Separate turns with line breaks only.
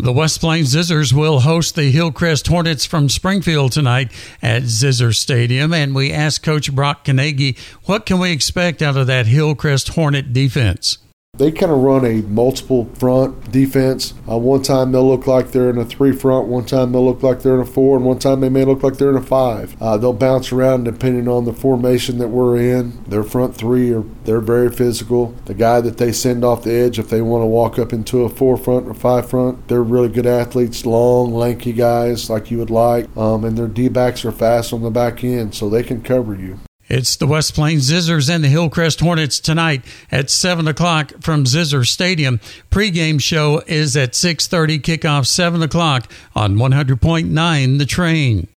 The West Plains Zizzers will host the Hillcrest Hornets from Springfield tonight at Zizzer Stadium, and we asked Coach Brock Canegi, what can we expect out of that Hillcrest Hornet defense?
They kind of run a multiple front defense. One time they'll look like they're in a 3 front, one time they'll look like they're in a 4, and one time they may look like they're in a 5. They'll bounce around depending on the formation that we're in. Their front 3 they're very physical. The guy that they send off the edge, if they want to walk up into a 4 front or 5 front, they're really good athletes, long, lanky guys like you would like, and their D-backs are fast on the back end, so they can cover you.
It's the West Plains Zizzers and the Hillcrest Hornets tonight at 7 o'clock from Zizzer Stadium. Pre-game show is at 6:30, kickoff 7 o'clock on 100.9 The Train.